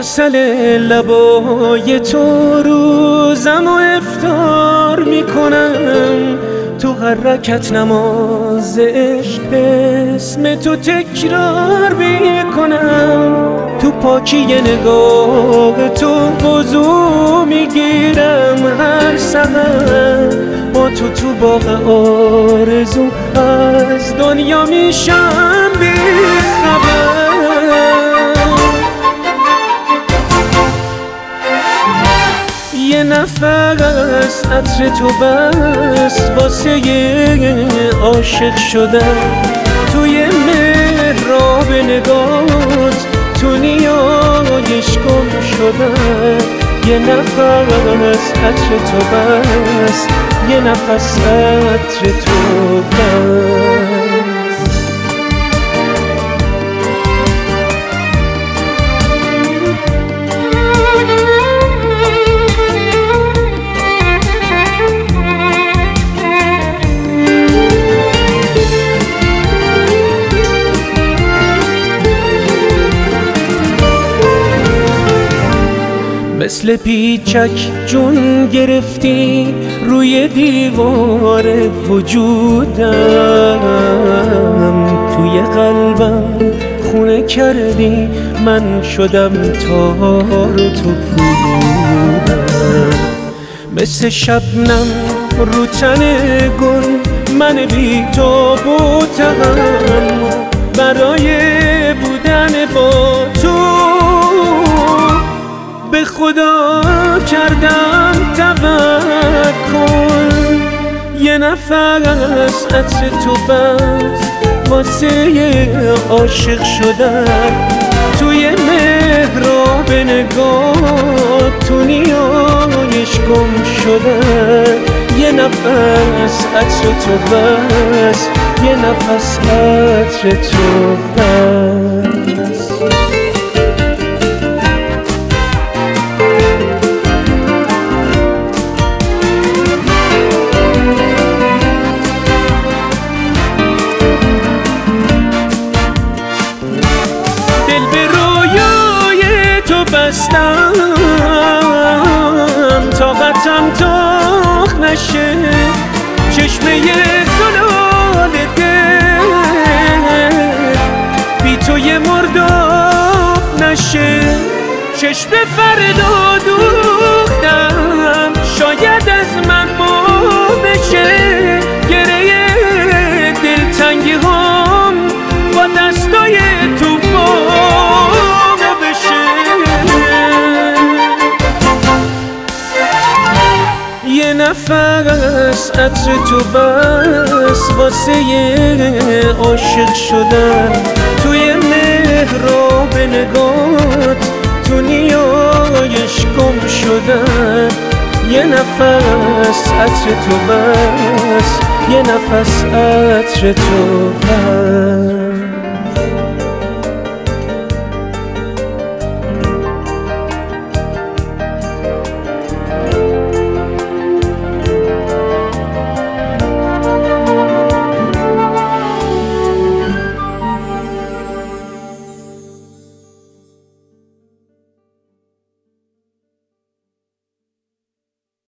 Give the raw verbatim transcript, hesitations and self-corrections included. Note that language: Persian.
عسل لبای تو روزم و افطار میکنم، تو هر رکعت نماز عشق اسم تو تکرار میکنم، تو پاکی نگاه تو وضو میگیرم هر سحر، با تو تو باغ آرزو از دنیا میشم بی خبر. یه نفس عطر تو بس واسه عاشق شدن، توی محراب نگات تو نیایش گم شدن. یه نفس عطر تو بس، یه نفس عطر تو بس. مثل پیچک جون گرفتی روی دیوار وجودم، توی قلبم خونه کردی من شدم تار و تو پودم. مثل شبنم رو تن گل من بی تو بودم، برای بودن با تو به خدا کردم توکل. یه نفس عطر تو بس واسه عاشق شدن، توی محراب نگاه تو نیایش گم شدن. یه نفس عطر تو بس، یه نفس عطر تو بس. بستم طاقتم تاخ نشه، چشمه زلال دل بی تو یه مرداب نشه. چشم فردا دوختم شاید از من ما بشه، گره دلتنگی هم با دستای توفان یه نفس عطر تو بس واسه عاشق شدن، توی محراب نگات تو نیایش گم شدن. یه نفس عطر تو بس، یه نفس عطر تو بس.